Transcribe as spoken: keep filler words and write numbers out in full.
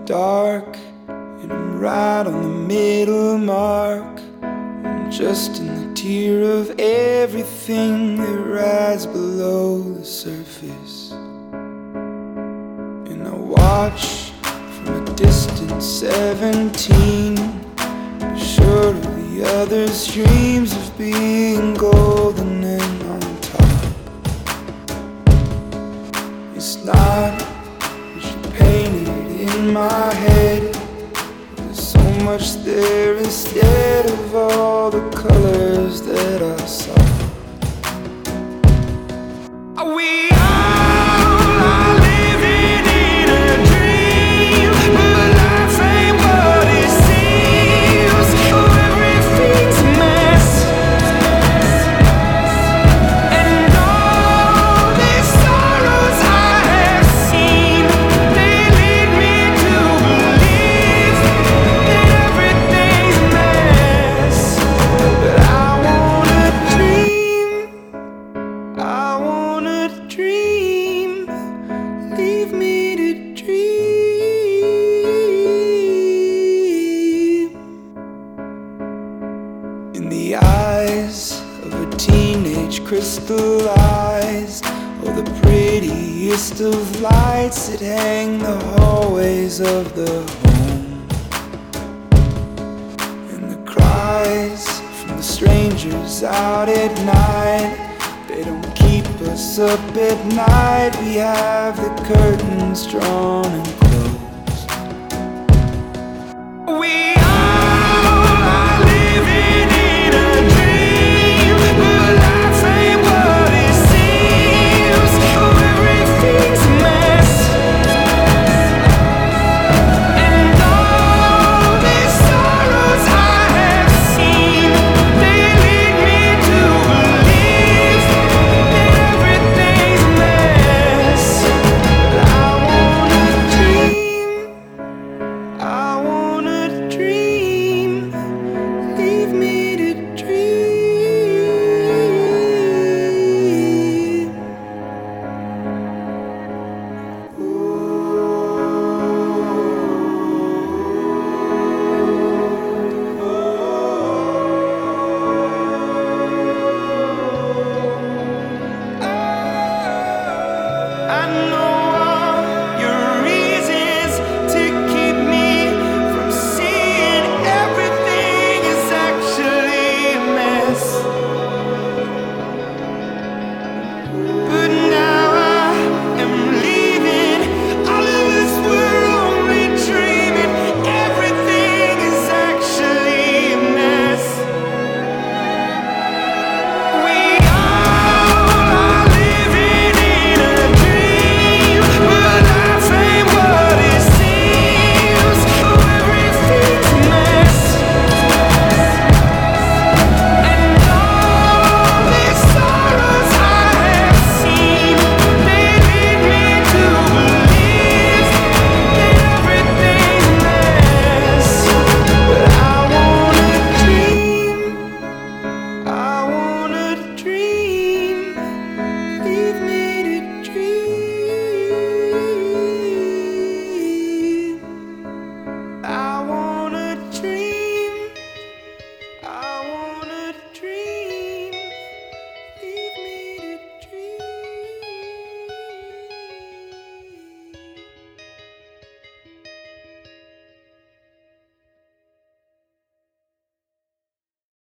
dark, and I'm right on the middle mark. I'm just in the tier of everything that rides below the surface. And I watch from a distant seventeen, sure of the others' dreams of being golden and on top. It's not what you painted in my head. There's so much there instead of all the colors that I saw. Are we all are living in a dream? But life ain't what it seems. Oh, everything's a mess. And all these sorrows I have seen, they lead me to believe that everything's a mess. But I wanna dream, I wanna dream, leave me to dream. In the eyes of a teenage crystallized, oh, the prettiest of lights that hang the hallways of the home. And the cries from the strangers out at night, they don't keep us up at night. We have the curtains drawn and closed. We